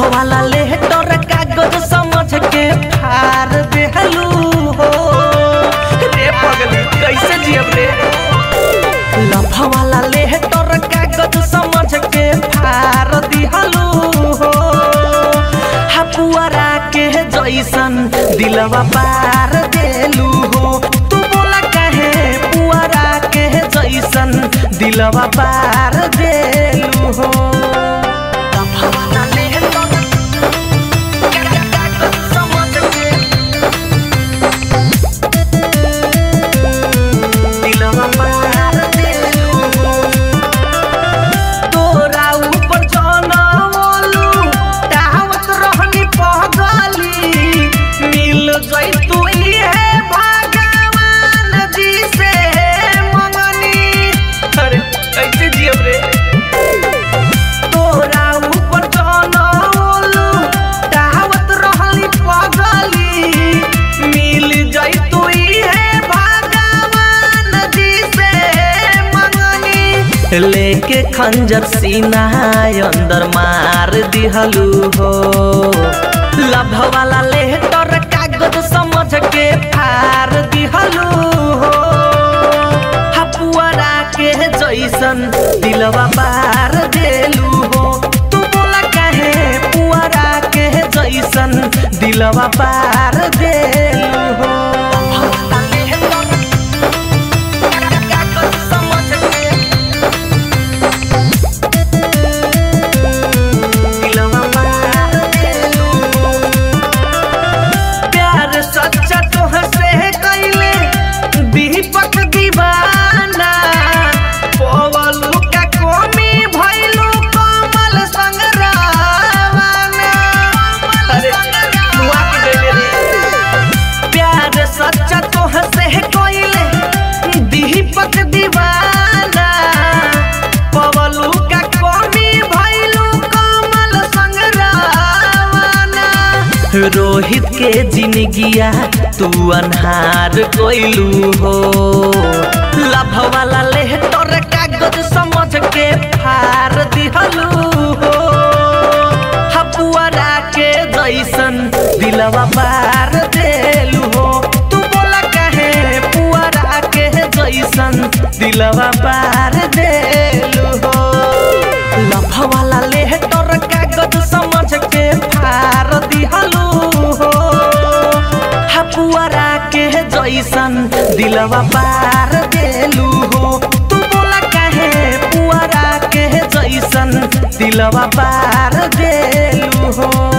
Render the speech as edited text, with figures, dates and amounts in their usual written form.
वाला लेटर कागज समझ के फाड़ देहलू हो रे पगली कैसे जियब रे। लभ वाला लेटर कागज समझ के फाड़ दिहलू हो हपुआरा के जैसन दिलवा पार देलू हो। तू बोला काहे पुआरा के जैसन दिलवा पार देलू हो। लेके खंजर सीना अंदर मार दिहलू हो। लभ वाला लेटर कागज समझ के फाड़ दिहलू हो हपुआरा के जैसन दिलवा पार देलू हो। तू बोला काहे पुआरा के जैसन दिलवा पार देलू हो। रोहित के जिंदगिया तू अनहार कोइलू हो। लभ वाला लेटर कागज समझ के फाड़ दिहलू हो हपुआरा के जैसन दिलवा पार देलू हो। तू बोला काहे पुआरा के जैसन दिलवा पार देलू हो। लभ वाला लेटर कागज समझ के फाड़ दिहलू हपुआरा के जैसन दिलवा पार देलू हो। तू बोला काहे पुआरा के जैसन दिलवा पार देलू हो।